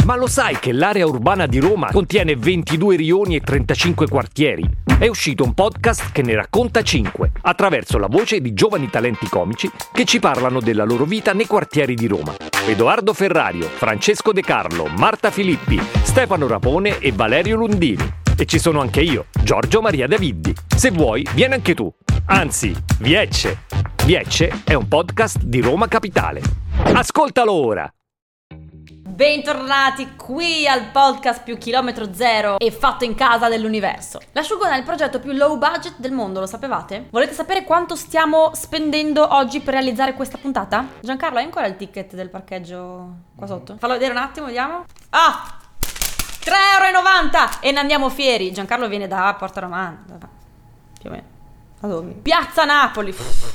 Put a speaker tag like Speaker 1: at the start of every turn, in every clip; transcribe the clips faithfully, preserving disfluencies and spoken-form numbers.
Speaker 1: Ma lo sai che l'area urbana di Roma contiene ventidue rioni e trentacinque quartieri? È uscito un podcast che ne racconta cinque, attraverso la voce di giovani talenti comici che ci parlano della loro vita nei quartieri di Roma. Edoardo Ferrario, Francesco De Carlo, Marta Filippi, Stefano Rapone e Valerio Lundini. E ci sono anche io, Giorgio Maria Daviddi. Se vuoi, vieni anche tu. Anzi, Viecce. Viecce è un podcast di Roma Capitale. Ascoltalo ora!
Speaker 2: Bentornati qui al podcast più chilometro zero e fatto in casa dell'universo. L'asciugona è il progetto più low budget del mondo, lo sapevate? Volete sapere quanto stiamo spendendo oggi per realizzare questa puntata? Giancarlo, hai ancora il ticket del parcheggio qua sotto? Fallo vedere un attimo, vediamo. Ah! tre e novanta euro e ne andiamo fieri. Giancarlo viene da Porta Romana, più o meno. Da dove? Piazza Napoli.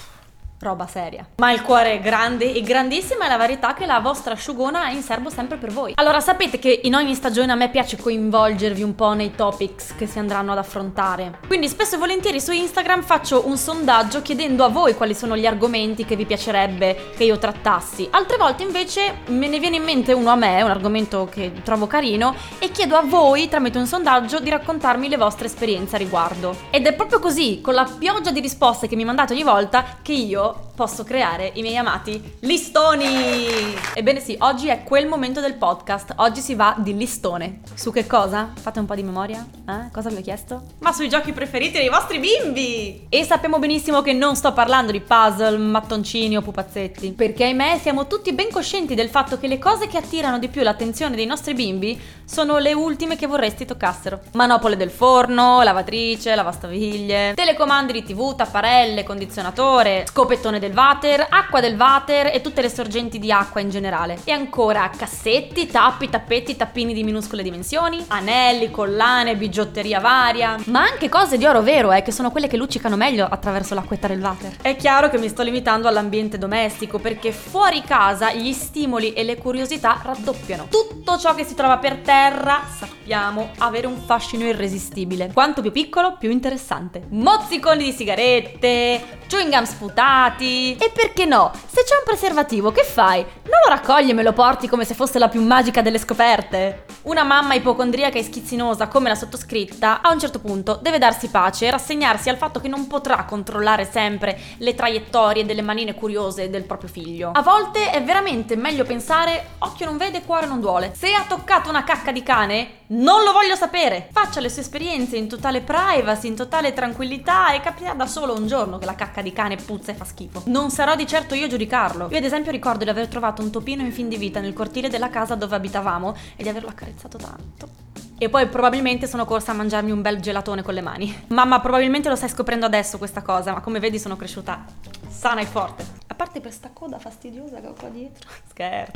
Speaker 2: Roba seria. Ma il cuore è grande e grandissima è la verità che la vostra asciugona è in serbo sempre per voi. Allora, sapete che in ogni stagione a me piace coinvolgervi un po' nei topics che si andranno ad affrontare. Quindi spesso e volentieri su Instagram faccio un sondaggio chiedendo a voi quali sono gli argomenti che vi piacerebbe che io trattassi. Altre volte invece me ne viene in mente uno a me, un argomento che trovo carino, e chiedo a voi tramite un sondaggio di raccontarmi le vostre esperienze a riguardo. Ed è proprio così, con la pioggia di risposte che mi mandate ogni volta, che io posso creare i miei amati listoni. Ebbene sì, oggi è quel momento del podcast. Oggi si va di listone. Su che cosa? Fate un po' di memoria? Eh? Cosa vi ho chiesto? Ma sui giochi preferiti dei vostri bimbi! E sappiamo benissimo che non sto parlando di puzzle, mattoncini o pupazzetti, perché ahimè siamo tutti ben coscienti del fatto che le cose che attirano di più l'attenzione dei nostri bimbi sono le ultime che vorresti toccassero. Manopole del forno, lavatrice, lavastoviglie, telecomandi di tv, tapparelle, condizionatore, scopettone del water, acqua del water e tutte le sorgenti di acqua in generale. E ancora cassetti, tappi, tappeti, tappini di minuscole dimensioni, anelli, collane, bigiotteria varia, ma anche cose di oro vero, eh, che sono quelle che luccicano meglio attraverso l'acquetta del water. È chiaro che mi sto limitando all'ambiente domestico, perché fuori casa gli stimoli e le curiosità raddoppiano. Tutto ciò che si trova per terra sappiamo avere un fascino irresistibile. Quanto più piccolo, più interessante. Mozziconi di sigarette, chewing gum sputati. E perché no? Se c'è un preservativo, che fai? Non lo raccogli e me lo porti come se fosse la più magica delle scoperte? Una mamma ipocondriaca e schizzinosa come la sottoscritta a un certo punto deve darsi pace e rassegnarsi al fatto che non potrà controllare sempre le traiettorie delle manine curiose del proprio figlio. A volte è veramente meglio pensare occhio non vede, cuore non duole. Se ha toccato una cacca di cane, non lo voglio sapere. Faccia le sue esperienze in totale privacy, in totale tranquillità, e capirà da solo un giorno che la cacca di cane puzza e fa schifo. Non sarò di certo io a giudicarlo. Io ad esempio ricordo di aver trovato un topino in fin di vita nel cortile della casa dove abitavamo e di averlo accarezzato tanto. E poi probabilmente sono corsa a mangiarmi un bel gelatone con le mani. Mamma, probabilmente lo stai scoprendo adesso questa cosa, ma come vedi sono cresciuta sana e forte. A parte per sta coda fastidiosa che ho qua dietro. Scherzo.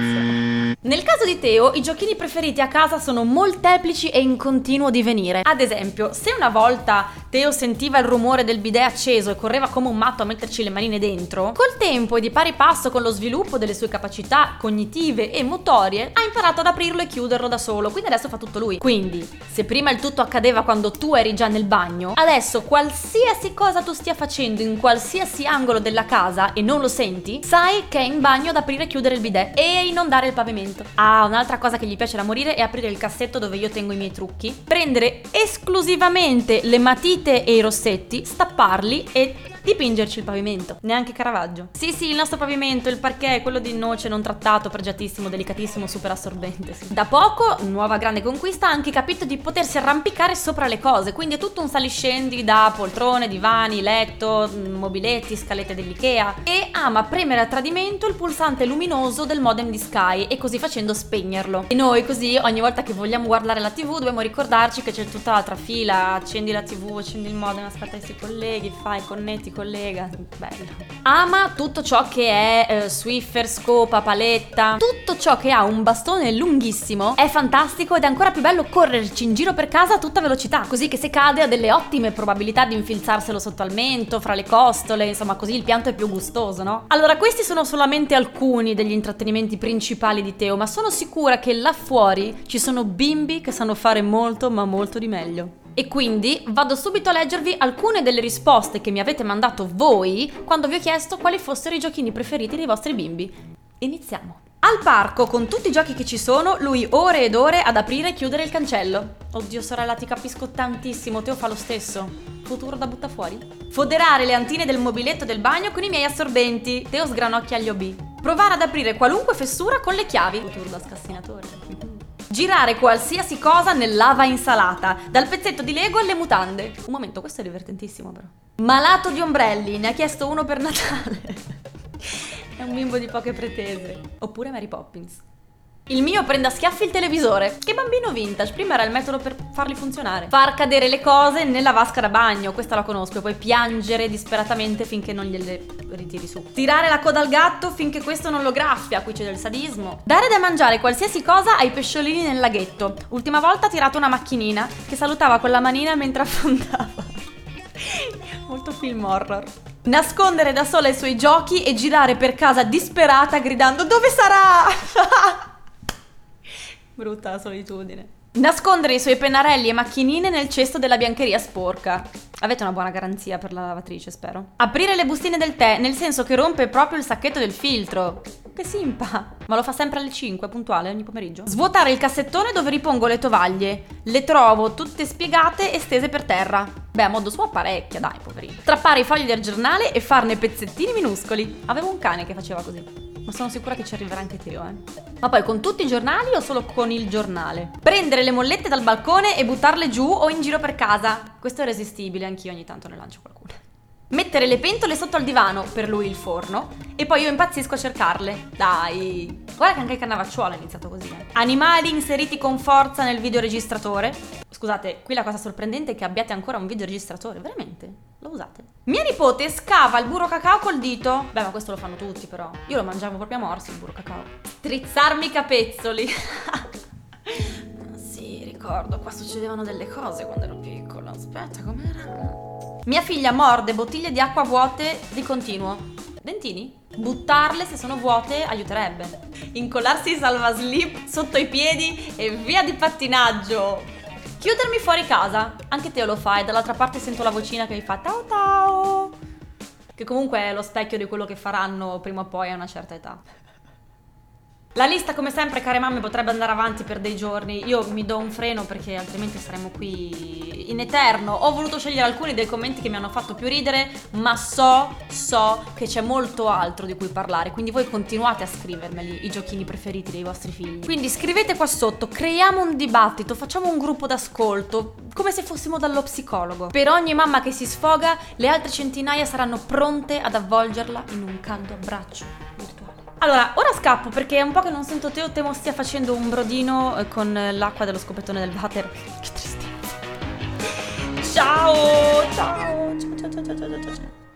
Speaker 2: Nel caso di Teo, i giochini preferiti a casa sono molteplici e in continuo divenire. Ad esempio, se una volta Teo sentiva il rumore del bidet acceso e correva come un matto a metterci le manine dentro, col tempo e di pari passo con lo sviluppo delle sue capacità cognitive e motorie, ha imparato ad aprirlo e chiuderlo da solo, quindi adesso fa tutto lui. Quindi, se prima il tutto accadeva quando tu eri già nel bagno, adesso qualsiasi cosa tu stia facendo in qualsiasi angolo della casa e non lo senti, sai che è in bagno ad aprire e chiudere il bidet e inondare il pavimento. Ah, un'altra cosa che gli piace da morire è aprire il cassetto dove io tengo i miei trucchi, prendere esclusivamente le matite e i rossetti, stapparli e dipingerci il pavimento. Neanche Caravaggio. Sì sì, il nostro pavimento, il parquet, quello di noce non trattato, pregiatissimo, delicatissimo, super assorbente, sì. Da poco, nuova grande conquista, ha anche capito di potersi arrampicare sopra le cose, quindi è tutto un saliscendi da poltrone, divani, letto, mobiletti, scalette dell'Ikea, e ama premere a tradimento il pulsante luminoso del modem di Sky e così facendo spegnerlo. E noi così ogni volta che vogliamo guardare la tv dobbiamo ricordarci che c'è tutta l'altra fila, accendi la tv, accendi il modem, aspetta che si colleghi, fai, connetti, collega, bello. Ama tutto ciò che è eh, Swiffer, scopa, paletta, tutto ciò che ha un bastone lunghissimo è fantastico ed è ancora più bello correrci in giro per casa a tutta velocità, così che se cade ha delle ottime probabilità di infilzarselo sotto al mento, fra le costole, insomma così il pianto è più gustoso, no? Allora questi sono solamente alcuni degli intrattenimenti principali di Teo, ma sono sicura che là fuori ci sono bimbi che sanno fare molto ma molto di meglio. E quindi vado subito a leggervi alcune delle risposte che mi avete mandato voi quando vi ho chiesto quali fossero i giochini preferiti dei vostri bimbi. Iniziamo. Al parco, con tutti i giochi che ci sono, lui ore ed ore ad aprire e chiudere il cancello. Oddio sorella, ti capisco tantissimo, Teo fa lo stesso. Futuro da butta fuori? Foderare le antine del mobiletto del bagno con i miei assorbenti. Teo sgranocchia gli O B. Provare ad aprire qualunque fessura con le chiavi. Futuro da scassinatore. Girare qualsiasi cosa nel lava insalata, dal pezzetto di Lego alle mutande. Un momento, questo è divertentissimo però. Malato di ombrelli, ne ha chiesto uno per Natale. È un bimbo di poche pretese. Oppure Mary Poppins. Il mio prende a schiaffi il televisore. Che bambino vintage, prima era il metodo per farli funzionare. Far cadere le cose nella vasca da bagno, questa la conosco, e poi piangere disperatamente finché non gliele ritiri su. Tirare la coda al gatto finché questo non lo graffia, qui c'è del sadismo. Dare da mangiare qualsiasi cosa ai pesciolini nel laghetto. Ultima volta ha tirato una macchinina che salutava con la manina mentre affondava. Molto film horror. Nascondere da sola i suoi giochi e girare per casa disperata gridando "Dove sarà?" Brutta la solitudine. Nascondere i suoi pennarelli e macchinine nel cesto della biancheria sporca. Avete una buona garanzia per la lavatrice, spero. Aprire le bustine del tè, nel senso che rompe proprio il sacchetto del filtro. Che simpa. Ma lo fa sempre alle cinque, puntuale, ogni pomeriggio. Svuotare il cassettone dove ripongo le tovaglie. Le trovo tutte spiegate e stese per terra. Beh, a modo suo apparecchia, dai, poverino. Strappare i fogli del giornale e farne pezzettini minuscoli. Avevo un cane che faceva così. Ma sono sicura che ci arriverà anche Teo, eh. Ma poi con tutti i giornali o solo con il giornale? Prendere le mollette dal balcone e buttarle giù o in giro per casa. Questo è irresistibile, anch'io ogni tanto ne lancio qualcuna. Mettere le pentole sotto al divano, per lui il forno, e poi io impazzisco a cercarle. Dai. Guarda che anche il Cannavacciuolo è iniziato così, eh. Animali inseriti con forza nel videoregistratore. Scusate, qui la cosa sorprendente è che abbiate ancora un videoregistratore, veramente? Lo usate? Mia nipote scava il burro cacao col dito. Beh, ma questo lo fanno tutti però. Io lo mangiavo proprio a morsi il burro cacao. Strizzarmi i capezzoli. Sì, ricordo, qua succedevano delle cose quando ero piccola. Aspetta, com'era? Mia figlia morde bottiglie di acqua vuote di continuo. Dentini? Buttarle se sono vuote aiuterebbe. Incollarsi i salvaslip sotto i piedi e via di pattinaggio. Chiudermi fuori casa. Anche Teo lo fa e dall'altra parte sento la vocina che mi fa tao tao. Che comunque è lo specchio di quello che faranno prima o poi a una certa età. La lista, come sempre, care mamme, potrebbe andare avanti per dei giorni. Io mi do un freno perché altrimenti saremmo qui in eterno. Ho voluto scegliere alcuni dei commenti che mi hanno fatto più ridere, ma so, so che c'è molto altro di cui parlare. Quindi voi continuate a scrivermeli i giochini preferiti dei vostri figli. Quindi scrivete qua sotto, creiamo un dibattito, facciamo un gruppo d'ascolto, come se fossimo dallo psicologo. Per ogni mamma che si sfoga, le altre centinaia saranno pronte ad avvolgerla in un caldo abbraccio virtuale. Allora, ora scappo perché è un po' che non sento Teo, temo stia facendo un brodino eh, con l'acqua dello scopettone del water. Che tristezza. Ciao, ciao, ciao, ciao, ciao, ciao, ciao, ciao.